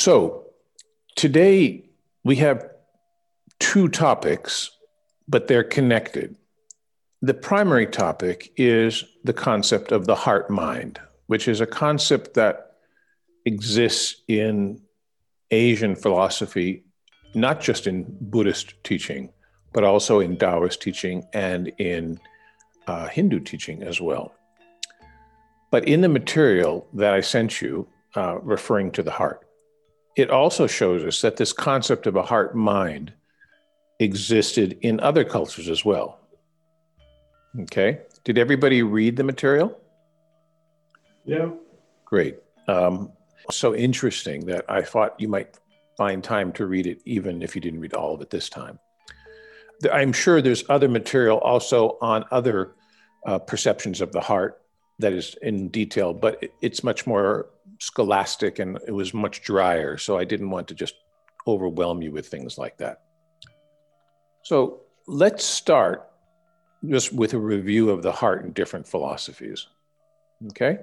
So today we have two topics, but they're connected. The primary topic is the concept of the heart mind, which is a concept that exists in Asian philosophy, not just in Buddhist teaching, but also in Taoist teaching and in Hindu teaching as well. But in the material that I sent you, referring to the heart, it also shows us that this concept of a heart mind existed in other cultures as well. Okay. Did everybody read the material? Yeah. Great. So interesting that I thought you might find time to read it, even if you didn't read all of it this time. I'm sure there's other material also on other perceptions of the heart that is in detail, but it's much more scholastic and it was much drier. So I didn't want to just overwhelm you with things like that. So let's start just with a review of the heart in different philosophies. Okay.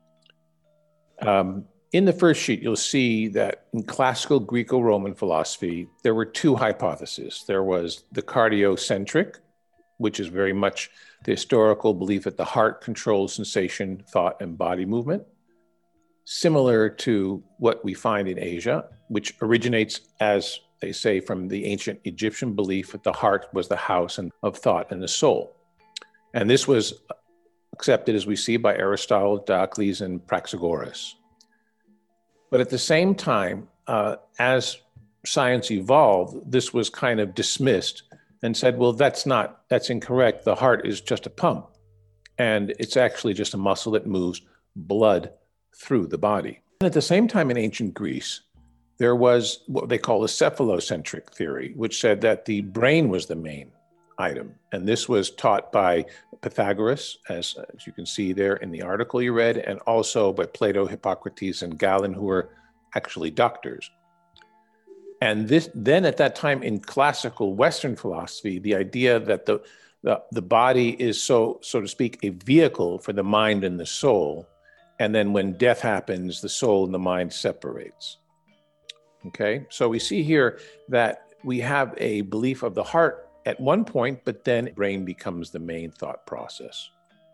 In the first sheet, you'll see that in classical Greco-Roman philosophy, there were two hypotheses. There was the cardiocentric, which is very much the historical belief that the heart controls sensation, thought, and body movement, similar to what we find in Asia, which originates, as they say, from the ancient Egyptian belief that the heart was the house of thought and the soul. And this was accepted, as we see, by Aristotle, Diocles, and Praxagoras. But at the same time, as science evolved, this was kind of dismissed and said, well, that's incorrect. The heart is just a pump. And it's actually just a muscle that moves blood through the body. And at the same time in ancient Greece, there was what they call a cephalocentric theory, which said that the brain was the main item. And this was taught by Pythagoras, as you can see there in the article you read, and also by Plato, Hippocrates, and Galen, who were actually doctors. And then at that time in classical Western philosophy, the idea that the body is so to speak, a vehicle for the mind and the soul. And then when death happens, the soul and the mind separates. Okay, so we see here that we have a belief of the heart at one point, but then brain becomes the main thought process.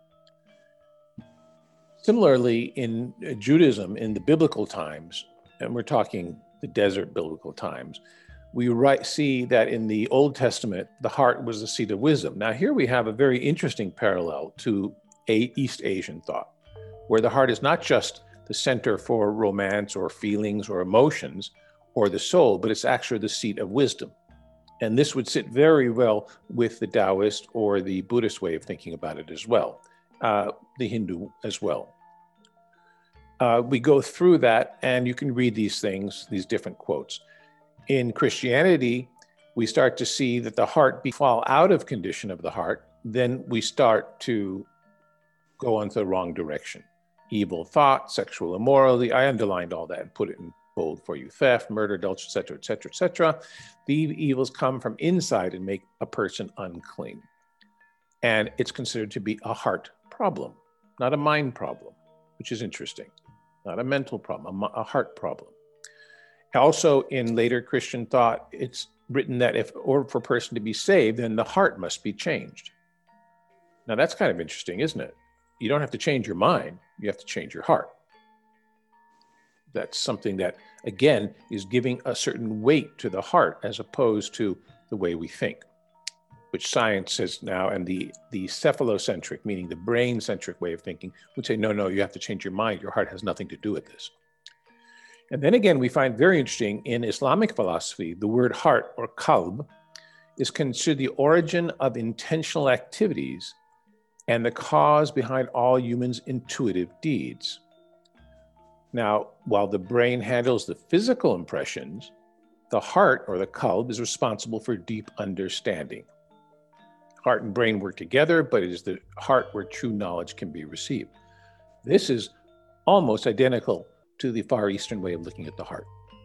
Similarly, in Judaism, in the biblical times, and we're talking the desert biblical times, we see that in the Old Testament, the heart was the seat of wisdom. Now here we have a very interesting parallel to East Asian thought, where the heart is not just the center for romance or feelings or emotions or the soul, but it's actually the seat of wisdom. And this would sit very well with the Taoist or the Buddhist way of thinking about it as well, the Hindu as well. We go through that and you can read these things, these different quotes. In Christianity, we start to see that the heart fall out of condition of the heart, then we start to go into the wrong direction. Evil thought, sexual immorality, I underlined all that and put it in bold for you. Theft, murder, adultery, et cetera, et cetera, et cetera. The evils come from inside and make a person unclean. And it's considered to be a heart problem, not a mind problem, which is interesting. Not a mental problem, a heart problem. Also, in later Christian thought, it's written that for a person to be saved, then the heart must be changed. Now, that's kind of interesting, isn't it? You don't have to change your mind, you have to change your heart. That's something that, again, is giving a certain weight to the heart as opposed to the way we think, which science says now, and the cephalocentric, meaning the brain-centric way of thinking, would say, no, you have to change your mind. Your heart has nothing to do with this. And then again, we find very interesting in Islamic philosophy, the word heart or qalb is considered the origin of intentional activities and the cause behind all humans' intuitive deeds. Now, while the brain handles the physical impressions, the heart or the qalb is responsible for deep understanding. Heart and brain work together, but it is the heart where true knowledge can be received. This is almost identical to the Far Eastern way of looking at the heart.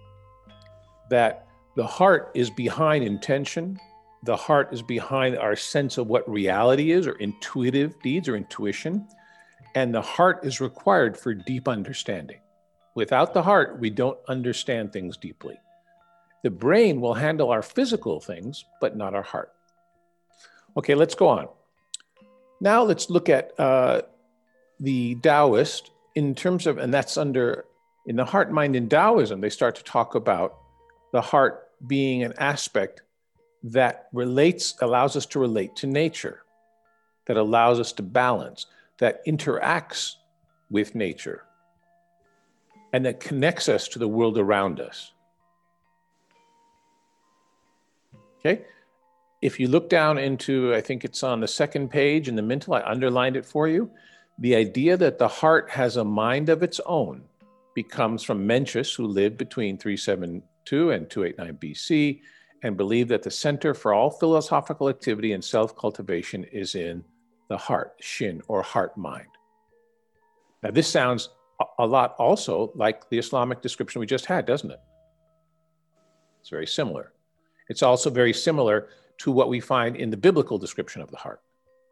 That the heart is behind intention, the heart is behind our sense of what reality is, or intuitive deeds or intuition, and the heart is required for deep understanding. Without the heart, we don't understand things deeply. The brain will handle our physical things, but not our heart. Okay, let's go on. Now let's look at the Taoist in terms of, and that's under, in the heart, mind, and Taoism, they start to talk about the heart being an aspect that allows us to relate to nature, that allows us to balance, that interacts with nature, and that connects us to the world around us. Okay? If you look down into, I think it's on the second page in the Mintel, I underlined it for you. The idea that the heart has a mind of its own becomes from Mencius, who lived between 372 and 289 BC, and believed that the center for all philosophical activity and self-cultivation is in the heart, Shin, or heart-mind. Now, this sounds a lot also like the Islamic description we just had, doesn't it? It's very similar. It's also very similar to what we find in the biblical description of the heart.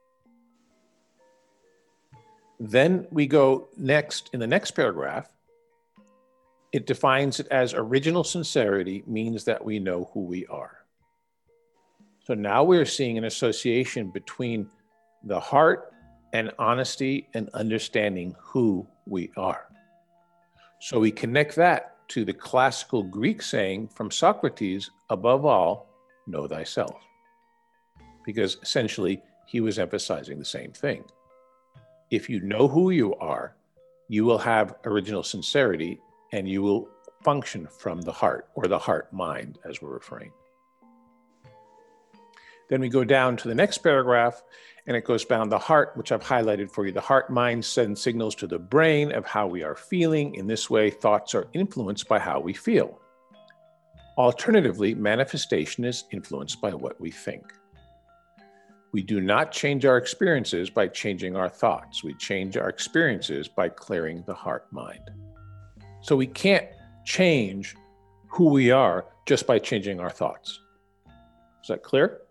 Then we go next, in the next paragraph, it defines it as original sincerity means that we know who we are. So now we're seeing an association between the heart and honesty and understanding who we are. So we connect that to the classical Greek saying from Socrates, above all, know thyself. Because essentially, he was emphasizing the same thing. If you know who you are, you will have original sincerity and you will function from the heart, or the heart-mind, as we're referring. Then we go down to the next paragraph, and it goes down the heart, which I've highlighted for you. The heart-mind sends signals to the brain of how we are feeling. In this way, thoughts are influenced by how we feel. Alternatively, manifestation is influenced by what we think. We do not change our experiences by changing our thoughts. We change our experiences by clearing the heart-mind. So we can't change who we are just by changing our thoughts. Is that clear?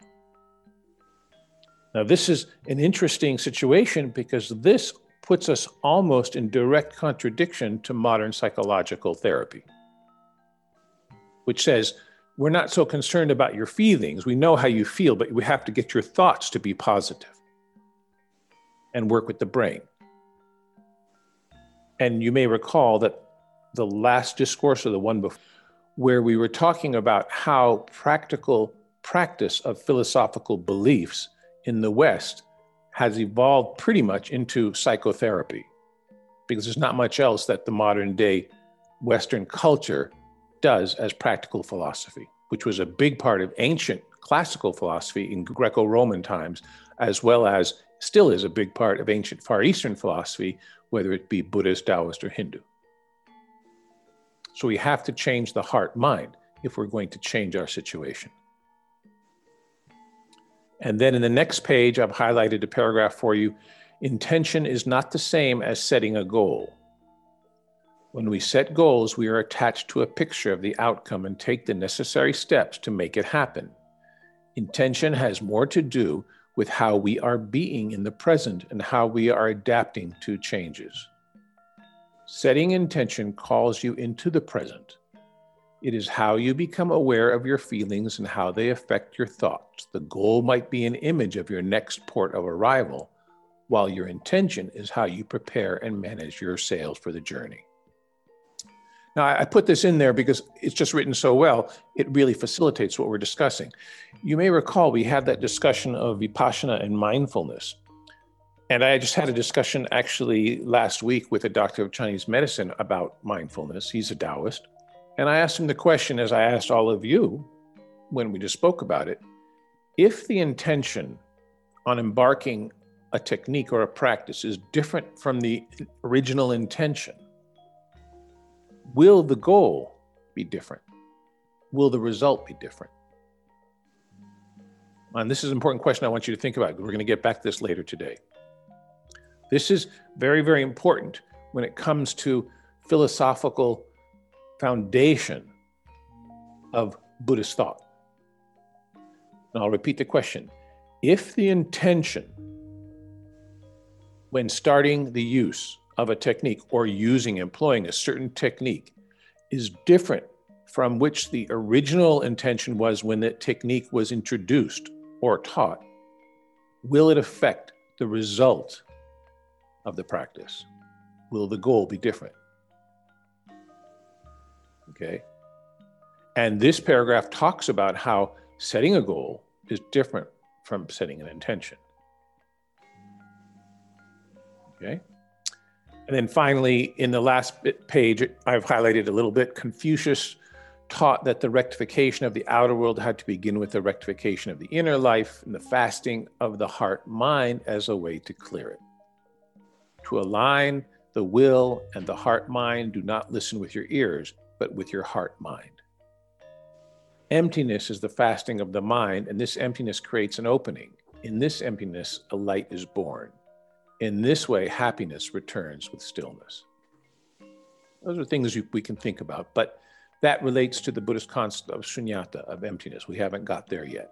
Now, this is an interesting situation because this puts us almost in direct contradiction to modern psychological therapy, which says, we're not so concerned about your feelings. We know how you feel, but we have to get your thoughts to be positive and work with the brain. And you may recall that the last discourse, or the one before, where we were talking about how practical practice of philosophical beliefs in the West has evolved pretty much into psychotherapy, because there's not much else that the modern day Western culture does as practical philosophy, which was a big part of ancient classical philosophy in Greco-Roman times, as well as still is a big part of ancient Far Eastern philosophy, whether it be Buddhist, Taoist, or Hindu. So we have to change the heart-mind if we're going to change our situation. And then in the next page, I've highlighted a paragraph for you. Intention is not the same as setting a goal. When we set goals, we are attached to a picture of the outcome and take the necessary steps to make it happen. Intention has more to do with how we are being in the present and how we are adapting to changes. Setting intention calls you into the present. It is how you become aware of your feelings and how they affect your thoughts. The goal might be an image of your next port of arrival, while your intention is how you prepare and manage your sails for the journey. Now, I put this in there because it's just written so well, it really facilitates what we're discussing. You may recall we had that discussion of Vipassana and mindfulness. And I just had a discussion actually last week with a doctor of Chinese medicine about mindfulness. He's a Taoist. And I asked him the question, as I asked all of you when we just spoke about it, if the intention on embarking a technique or a practice is different from the original intention, will the goal be different? Will the result be different? And this is an important question I want you to think about. We're going to get back to this later today. This is very, very important when it comes to philosophical foundation of Buddhist thought. And I'll repeat the question. If the intention when starting the use of a technique or employing a certain technique is different from which the original intention was when that technique was introduced or taught, will it affect the result of the practice? Will the goal be different? Okay. And this paragraph talks about how setting a goal is different from setting an intention. Okay. And then finally, in the last page, I've highlighted a little bit, Confucius taught that the rectification of the outer world had to begin with the rectification of the inner life and the fasting of the heart-mind as a way to clear it. To align the will and the heart-mind, do not listen with your ears, but with your heart-mind. Emptiness is the fasting of the mind, and this emptiness creates an opening. In this emptiness, a light is born. In this way, happiness returns with stillness. Those are things we can think about, but that relates to the Buddhist concept of shunyata, of emptiness. We haven't got there yet.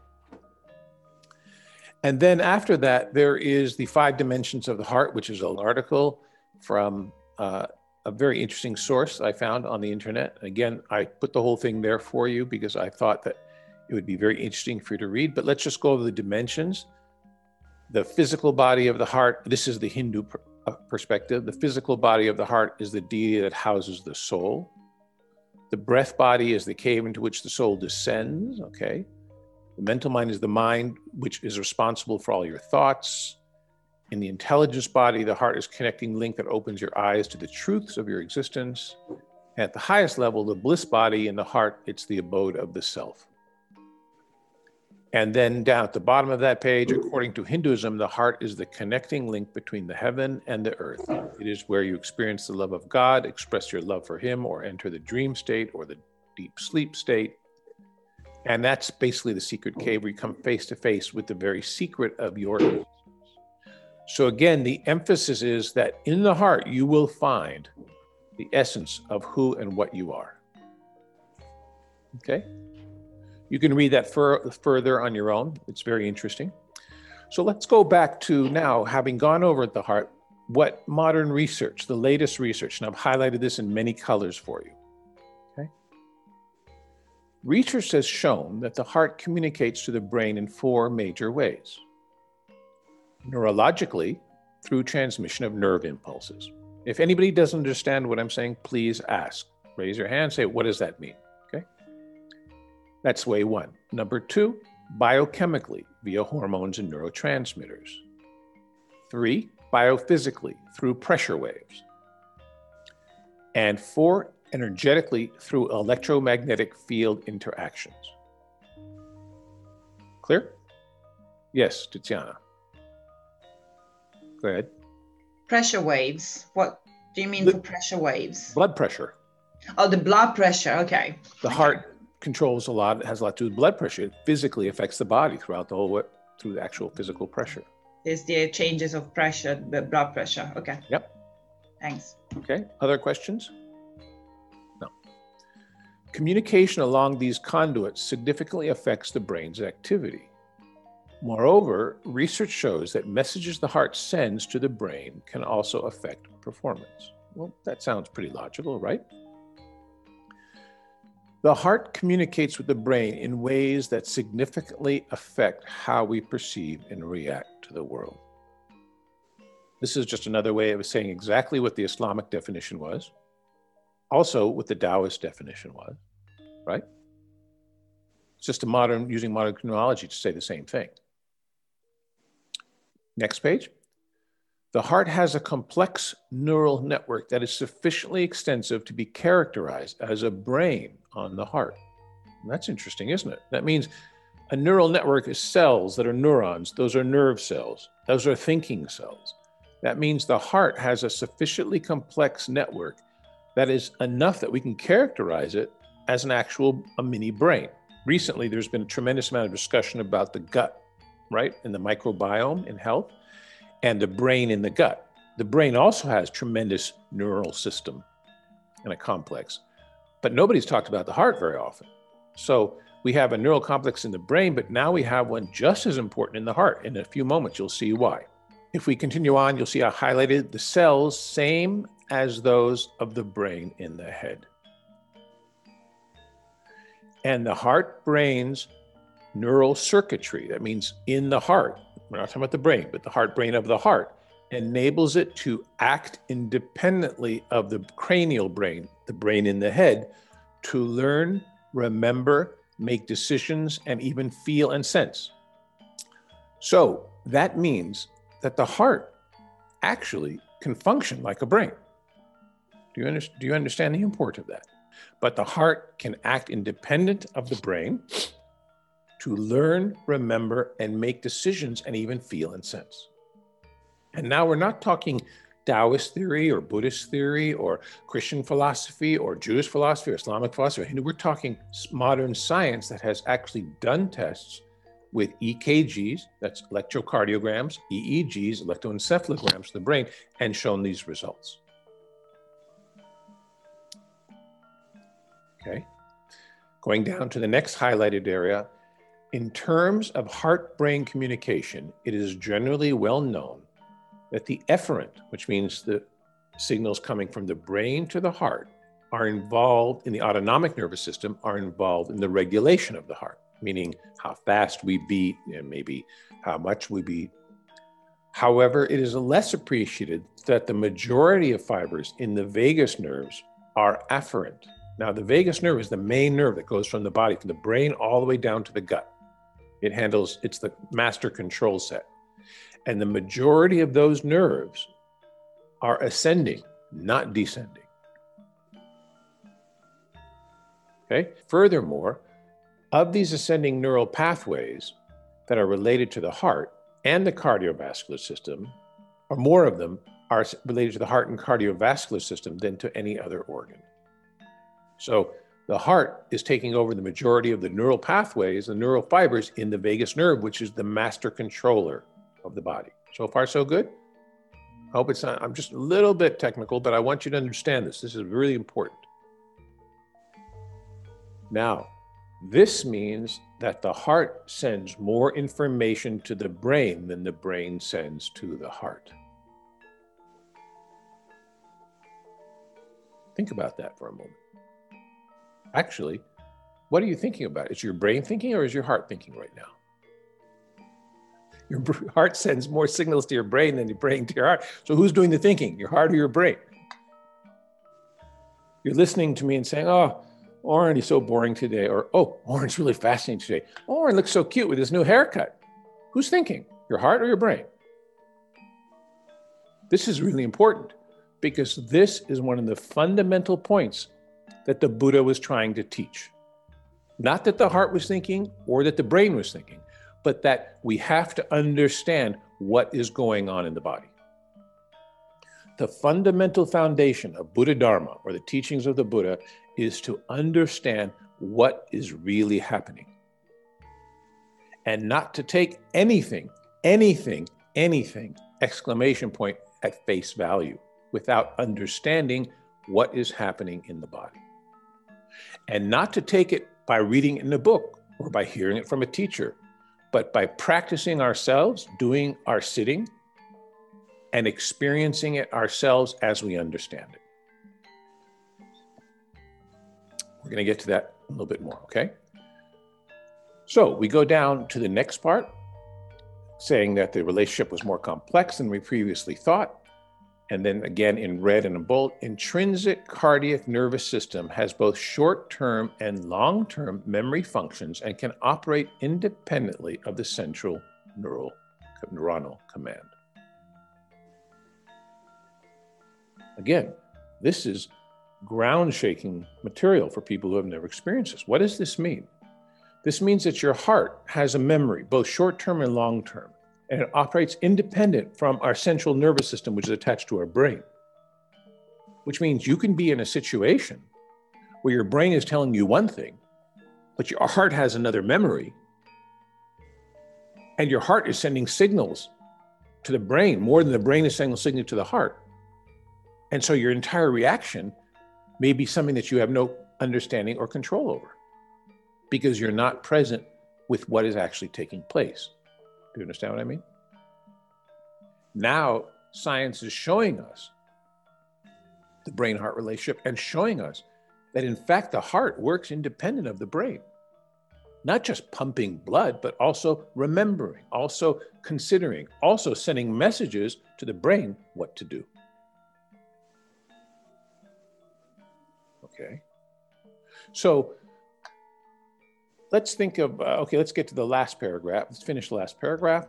And then after that, there is the 5 dimensions of the heart, which is an article from a very interesting source I found on the internet. Again, I put the whole thing there for you because I thought that it would be very interesting for you to read, but let's just go over the dimensions. The physical body of the heart, this is the Hindu perspective. The physical body of the heart is the deity that houses the soul. The breath body is the cave into which the soul descends, okay? The mental mind is the mind which is responsible for all your thoughts. In the intelligence body, the heart is connecting link that opens your eyes to the truths of your existence. And at the highest level, the bliss body in the heart, it's the abode of the self. And then down at the bottom of that page, according to Hinduism, the heart is the connecting link between the heaven and the earth. It is where you experience the love of God, express your love for him, or enter the dream state or the deep sleep state. And that's basically the secret cave where you come face to face with the very secret of your existence. So again, the emphasis is that in the heart, you will find the essence of who and what you are. Okay? You can read that further on your own. It's very interesting. So let's go back to now, having gone over the heart, what modern research, the latest research, and I've highlighted this in many colors for you. Okay? Research has shown that the heart communicates to the brain in 4 major ways. Neurologically, through transmission of nerve impulses. If anybody doesn't understand what I'm saying, please ask. Raise your hand, say, what does that mean? Okay? That's way 1. Number 2, biochemically, via hormones and neurotransmitters. 3, biophysically, through pressure waves. And 4, energetically, through electromagnetic field interactions. Clear? Yes, Tatiana. Go ahead. Pressure waves. What do you mean for pressure waves? Blood pressure. Oh, the blood pressure. Okay. The heart controls a lot. It has a lot to do with blood pressure. It physically affects the body throughout the whole, through the actual physical pressure. There's the changes of pressure, the blood pressure. Okay. Yep. Thanks. Okay. Other questions? No. Communication along these conduits significantly affects the brain's activity. Moreover, research shows that messages the heart sends to the brain can also affect performance. Well, that sounds pretty logical, right? The heart communicates with the brain in ways that significantly affect how we perceive and react to the world. This is just another way of saying exactly what the Islamic definition was, also what the Taoist definition was, right? It's just using modern terminology to say the same thing. Next page. The heart has a complex neural network that is sufficiently extensive to be characterized as a brain on the heart. And that's interesting, isn't it? That means a neural network is cells that are neurons. Those are nerve cells. Those are thinking cells. That means the heart has a sufficiently complex network that is enough that we can characterize it as a mini brain. Recently, there's been a tremendous amount of discussion about the gut, right? And the microbiome in health, and the brain in the gut. The brain also has tremendous neural system and a complex, but nobody's talked about the heart very often. So we have a neural complex in the brain, but now we have one just as important in the heart. In a few moments, you'll see why. If we continue on, you'll see I highlighted the cells, same as those of the brain in the head. And the heart-brain's neural circuitry, that means in the heart, we're not talking about the brain, but the heart-brain of the heart, enables it to act independently of the cranial brain, the brain in the head, to learn, remember, make decisions, and even feel and sense. So that means that the heart actually can function like a brain. Do you understand the import of that? But the heart can act independent of the brain to learn, remember, and make decisions and even feel and sense. And now we're not talking Taoist theory or Buddhist theory or Christian philosophy or Jewish philosophy or Islamic philosophy or Hindu. We're talking modern science that has actually done tests with EKGs, that's electrocardiograms, EEGs, electroencephalograms of the brain, and shown these results. Okay, going down to the next highlighted area, in terms of heart-brain communication, it is generally well known that the efferent, which means the signals coming from the brain to the heart, are involved in the autonomic nervous system, are involved in the regulation of the heart, meaning how fast we beat and maybe how much we beat. However, it is less appreciated that the majority of fibers in the vagus nerves are afferent. Now, the vagus nerve is the main nerve that goes from the body, from the brain all the way down to the gut. It's the master control set. And the majority of those nerves are ascending, not descending. Okay? Furthermore, of these ascending neural pathways that are related to the heart and the cardiovascular system, or more of them are related to the heart and cardiovascular system than to any other organ. So the heart is taking over the majority of the neural pathways, the neural fibers in the vagus nerve, which is the master controller of the body. So far, so good? I hope it's not, I'm just a little bit technical, but I want you to understand this. This is really important. Now, this means that the heart sends more information to the brain than the brain sends to the heart. Think about that for a moment. Actually, what are you thinking about? Is your brain thinking or is your heart thinking right now? Your heart sends more signals to your brain than your brain to your heart. So who's doing the thinking, your heart or your brain? You're listening to me and saying, oh, Oren, he's so boring today. Or, oh, Oren's really fascinating today. Oren looks so cute with his new haircut. Who's thinking, your heart or your brain? This is really important because this is one of the fundamental points that the Buddha was trying to teach. Not that the heart was thinking or that the brain was thinking, but that we have to understand what is going on in the body. The fundamental foundation of Buddha Dharma, or the teachings of the Buddha, is to understand what is really happening. And not to take anything, exclamation point, at face value, without understanding what is happening in the body. And not to take it by reading it in a book or by hearing it from a teacher, but by practicing ourselves, doing our sitting, and experiencing it ourselves as we understand it. We're going to get to that a little bit more, okay? So we go down to the next part, saying that the relationship was more complex than we previously thought. And then again, in red and in bold, intrinsic cardiac nervous system has both short-term and long-term memory functions and can operate independently of the central neuronal command. Again, this is ground-shaking material for people who have never experienced this. What does this mean? This means that your heart has a memory, both short-term and long-term, and it operates independent from our central nervous system, which is attached to our brain. Which means you can be in a situation where your brain is telling you one thing, but your heart has another memory, and your heart is sending signals to the brain more than the brain is sending signals to the heart. And so your entire reaction may be something that you have no understanding or control over because you're not present with what is actually taking place. Do you understand what I mean? Now, science is showing us the brain-heart relationship and showing us that, in fact, the heart works independent of the brain. Not just pumping blood, but also remembering, also considering, also sending messages to the brain what to do. Okay. So let's think of, let's get to the last paragraph. Let's finish the last paragraph.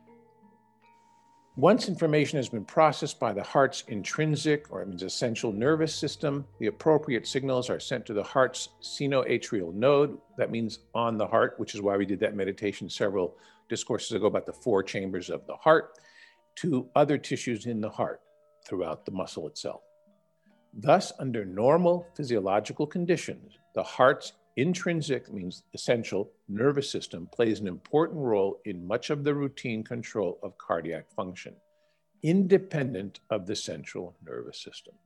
Once information has been processed by the heart's intrinsic, or it means essential nervous system, the appropriate signals are sent to the heart's sinoatrial node. That means on the heart, which is why we did that meditation several discourses ago about the 4 chambers of the heart, to other tissues in the heart throughout the muscle itself. Thus, under normal physiological conditions, the heart's intrinsic, means essential, nervous system plays an important role in much of the routine control of cardiac function, independent of the central nervous system.